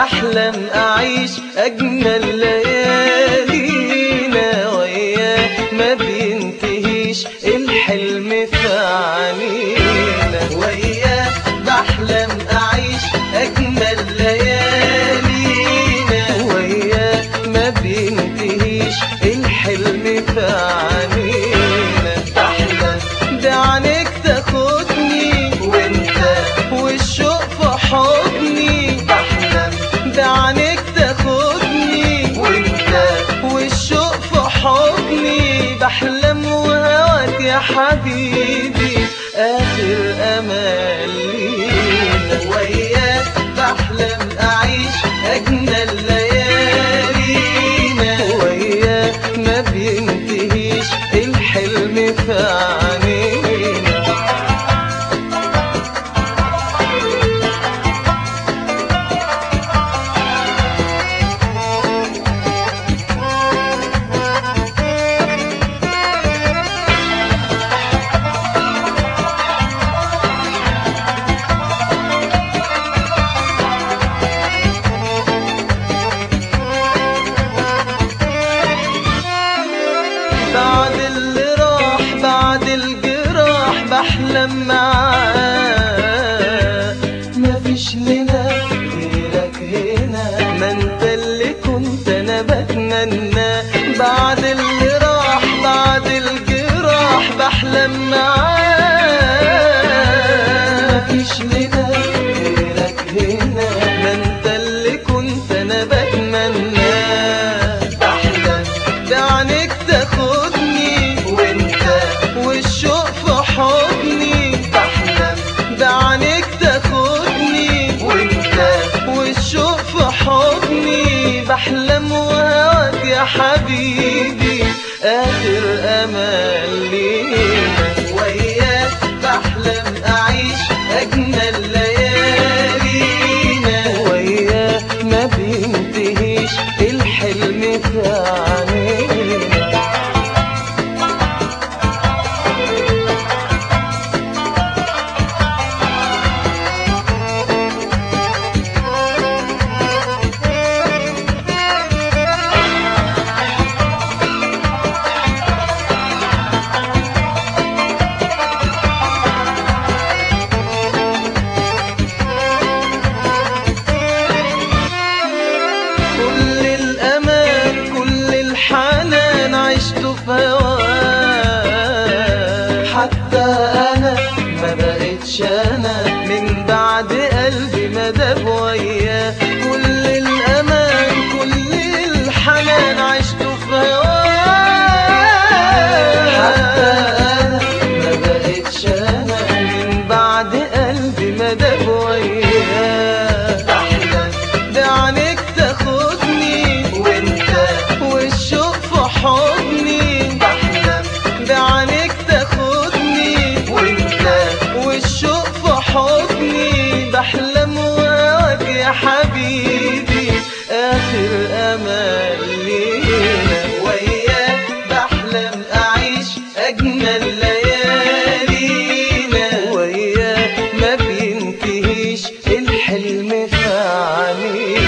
بحلم أعيش أجمل ليالينا وياه، ما بينتهيش الحلم في عنينا. وياه بحلم أعيش أجمل ليالينا وياه، ما بينتهيش الحلم في عنينا. بحلم بعينيك تاخدني وانت والشوق في حضني. بحلم بعينيك تاخدني وانت والشوق في حضني. بحلم وهواك يا حبيبي آخر أمل لينا. وياك بحلم أعيش أجمل ليالينا وياك، ما بينتهيش الحلم في عنينا. بعد اللي راح بعد الجراح بحلم معاه، مفيش لنا غيرك هنا، ما انت اللي كنت انا بتمنى. بعد اللي راح بعد الجراح بحلم معاه، مفيش لنا غيرك هنا، ما انت اللي كنت انا بتمنى. بحلم بعينيك تاخدني وانت والشوق في حضني. بحلم بعينيك تاخدني وانت والشوق في حضني. بحلم وهواك يا حبيبي آخر أمل لينا. وياك بحلم أعيش أجمل ليالينا وياك، ما بينتهيش الحلم في عنينا. كل الأمان كل الحنان عشته في هواه، حتى أنا ما بقتش أنا من بعد قلبي ما داب وياه. كل الأمان كل الحنان عشته في هواه، حتى أنا ما بقتش أنا من بعد قلبي ما داب وياه. بحلم بعينيك تاخدني وانت والشوق في حضني. بحلم بعينيك تاخدني وانت والشوق في حضني. بحلم وهواك يا حبيبي آخر أمل لينا. وياك بحلم أعيش أجمل ليالينا وياك، ما بينتهيش الحلم في عنينا.